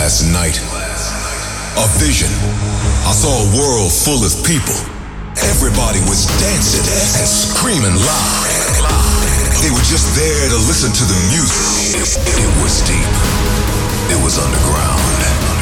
last night. A vision. I saw a world full of people. Everybody was dancing and screaming loud. They were just there to listen to the music. It was deep. It was underground.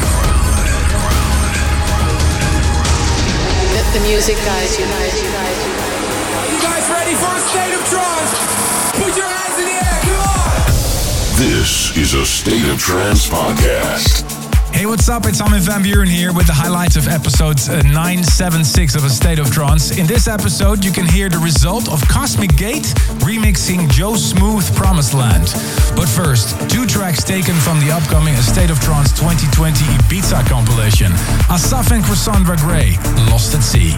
The music guides you. You guys ready for a state of trance? Put your hands in the air, come on! This is a State of Trance podcast. Hey, what's up? It's Armin van Buuren here with the highlights of episode 976 of A State of Trance. In this episode, you can hear the result of Cosmic Gate remixing Joe Smooth Promised Land. But first, 2 tracks taken from the upcoming A State of Trance 2020 Ibiza compilation. Asaf and Cassandra Gray, Lost at Sea.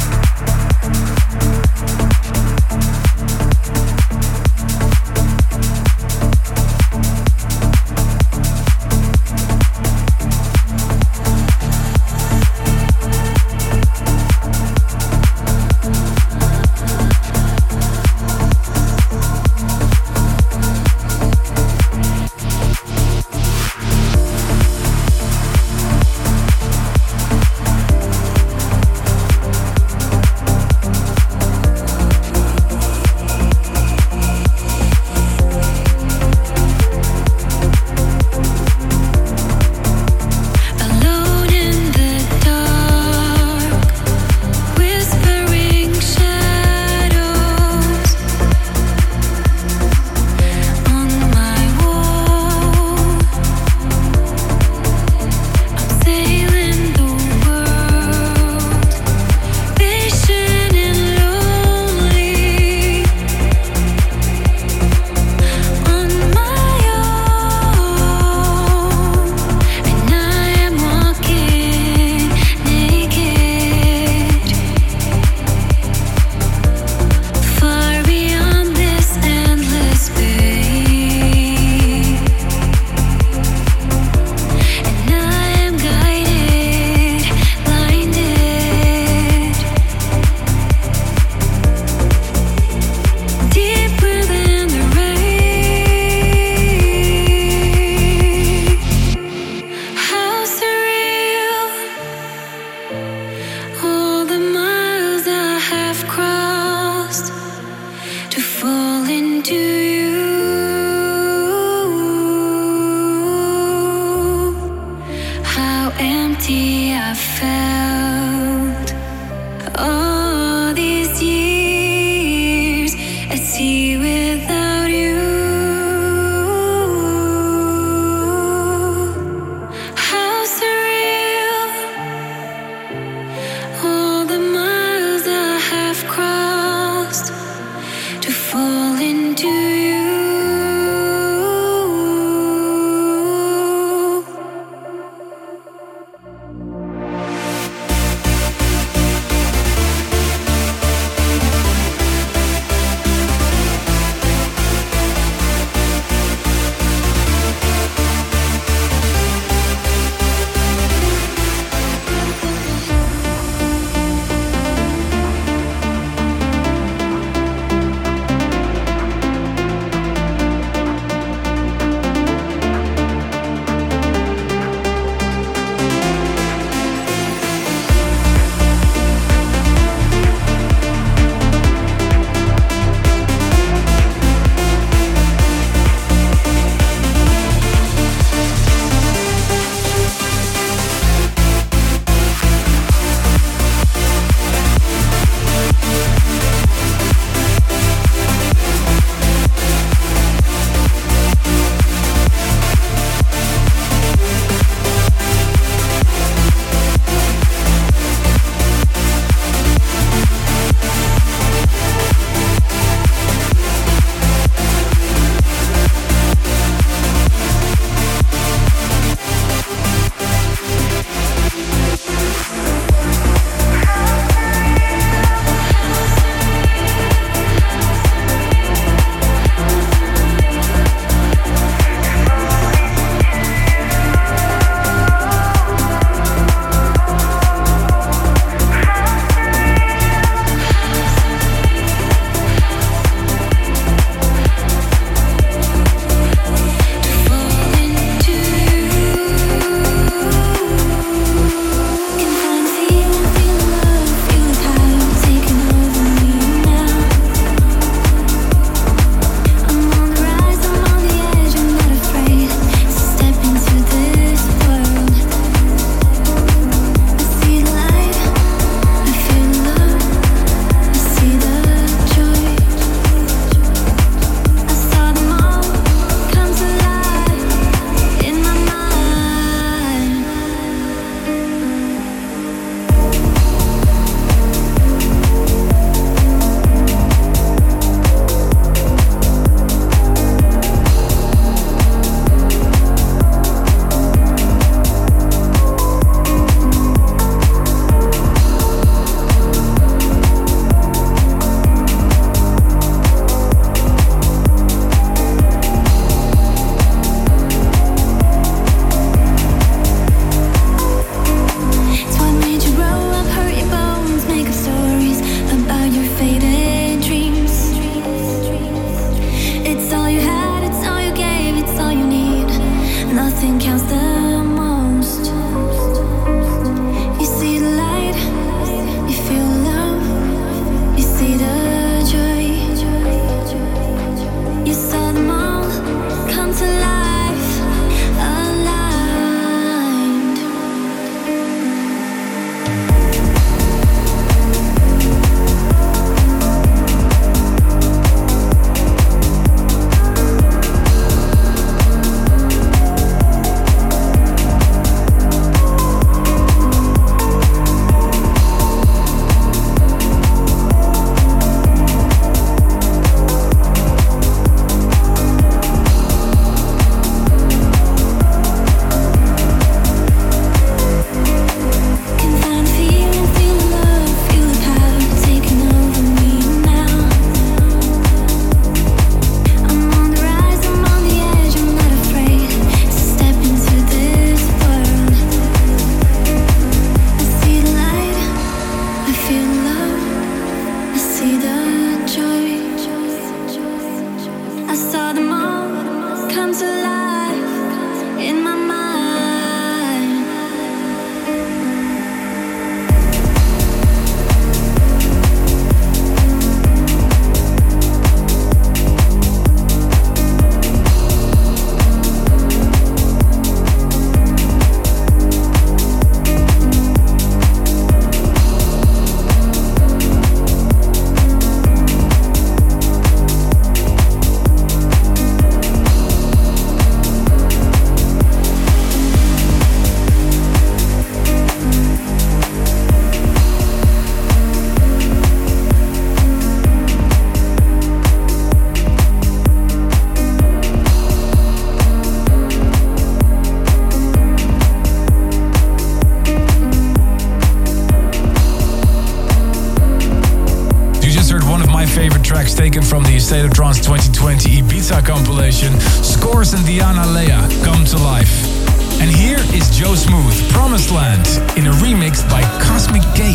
Taken from the State of Trance 2020 Ibiza compilation, Scores and Diana Lea, Come to Life. And here is Joe Smooth, Promised Land, in a remix by Cosmic Gate.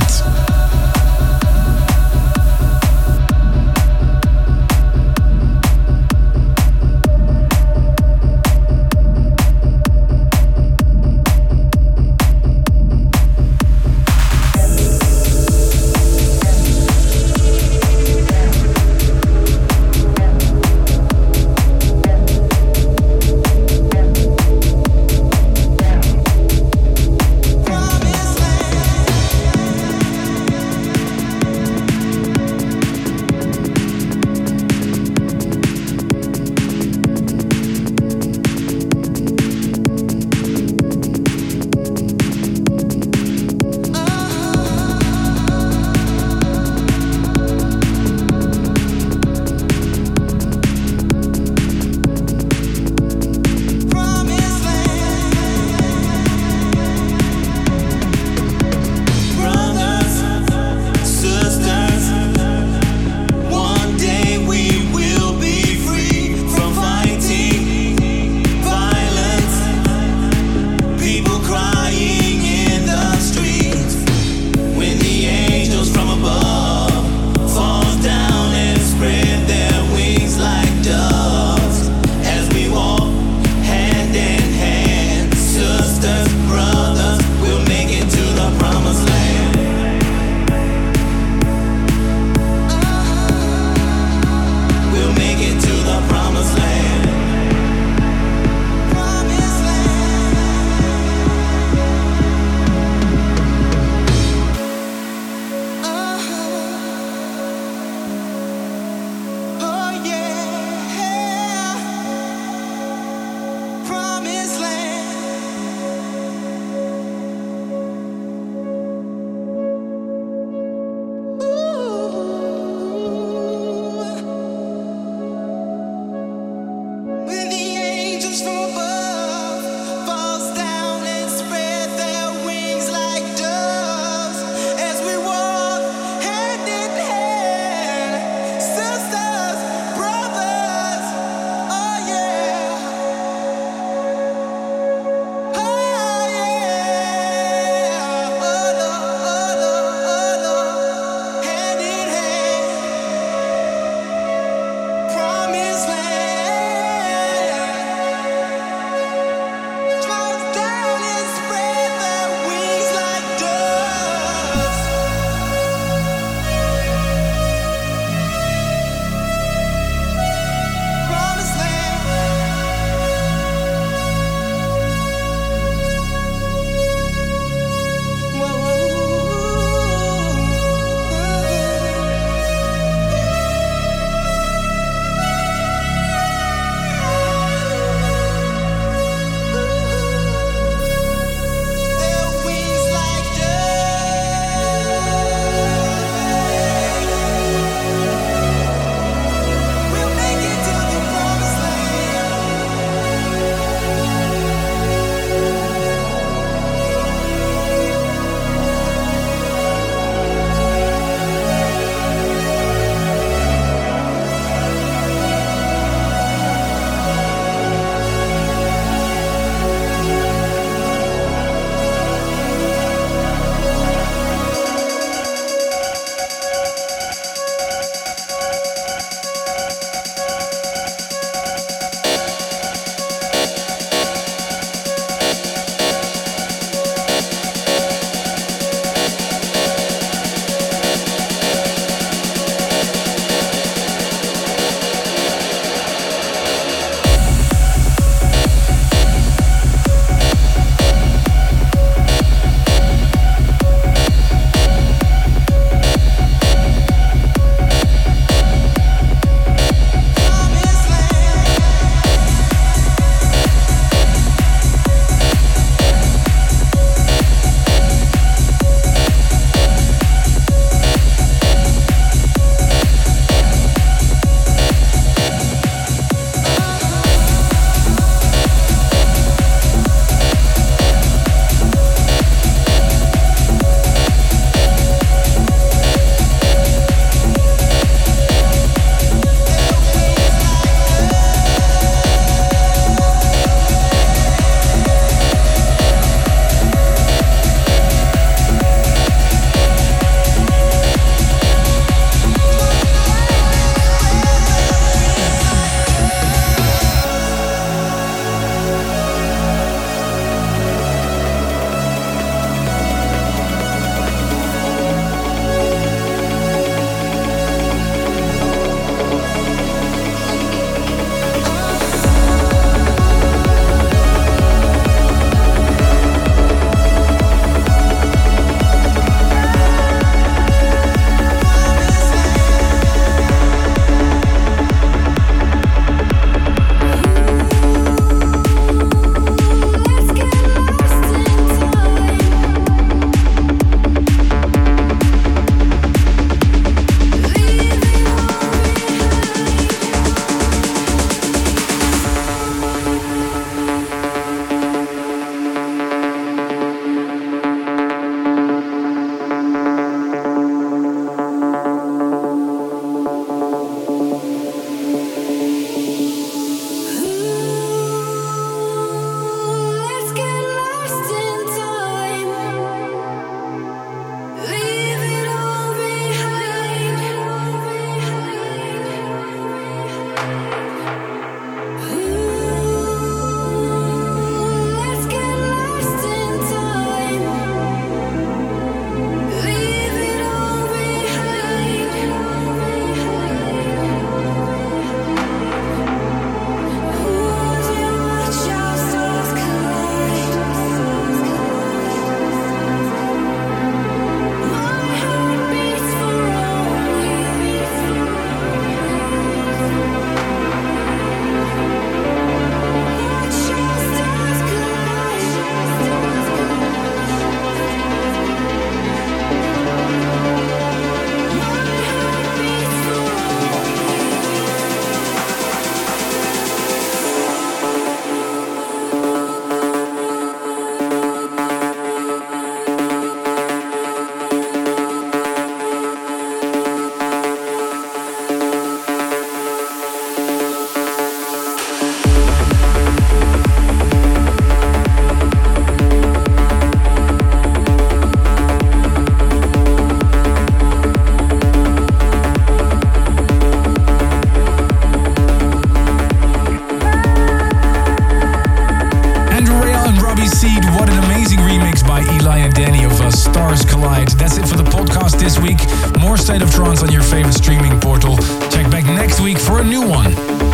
more State of Trance on your favorite streaming portal. Check back next week for a new one.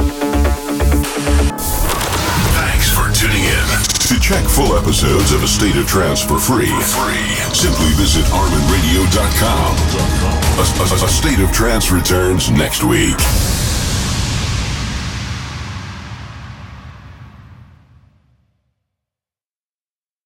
Thanks for tuning in. To check full episodes of A State of Trance for free, simply visit ArminRadio.com. A State of Trance returns next week.